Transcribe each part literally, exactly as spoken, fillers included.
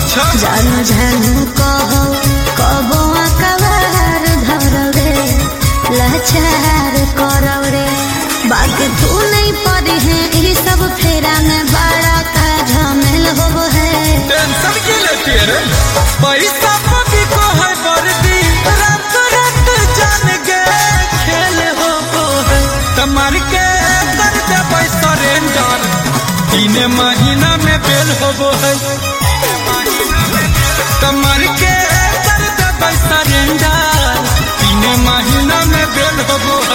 अच्छा जानू जानू कहो कबो कबार धरो रे लाचार करो रे बाकी तू नहीं पड़ी है ये सब फेरा में बड़ा का झमेल हो है। टेंशन के लेती है रे पैसा पपी को है वर्दी रात रात जान गए खेल हो है तमार के कर दे पैसा रेंजर तीन महीना में बेल हो है तमार के कर दे पैसा रेंजर तीन महीना में बेल हो है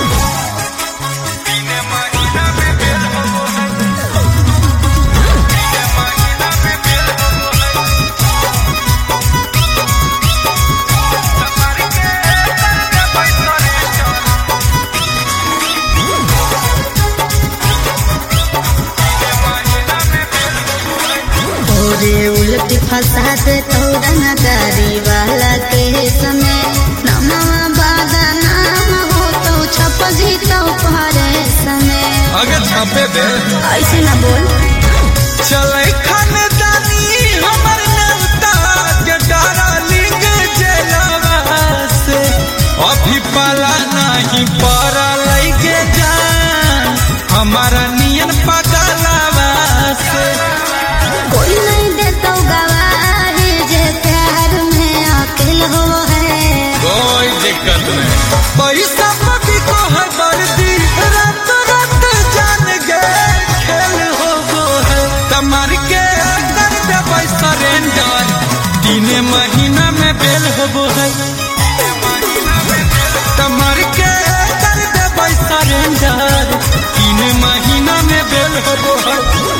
उल्टी फसाद तोड़ना गाड़ी वाला के समय नमवा बादा नाम हो तो छप जी तो पहरे समय आगे छापे दे ऐसे ना बोल चले खानदानी हमर नेता के डार्लिंग जेलवा से अभी पाला नहीं पड़ा लगे जान हमारा नियन पगलवा से कोई नहीं देता गवाही जे प्यार में अकेल हो है कोई दिक्कत नहीं पैसा पपी को है वर्दी रात रात जान गए खेल हो गो है तमार के कर दे पैसा रेंजर तीन महीना में बेल हो है तमार के कर दे पैसा रेंजर तीन महीना में बेल हो है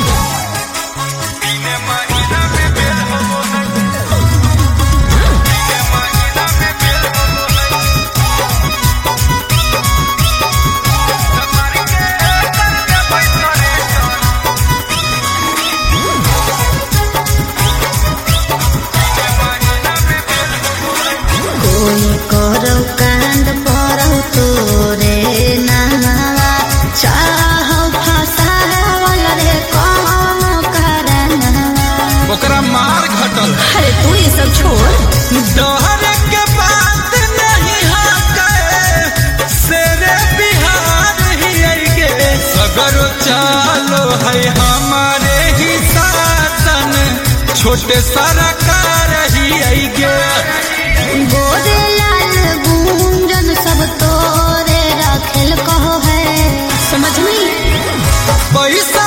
करो कांड परो तोरे नावा चाहो फसावल रे कहो करना ओकरा मार घटल अरे तू ये सब छोड़ डहर के बात नहीं हाके शेरे बिहार ही गे सगर चालो है हमारे ही शासन छोटे सरकार ही गे गोरे लाल गुंजन सब तोरे रखेल कहो है समझ में पैसा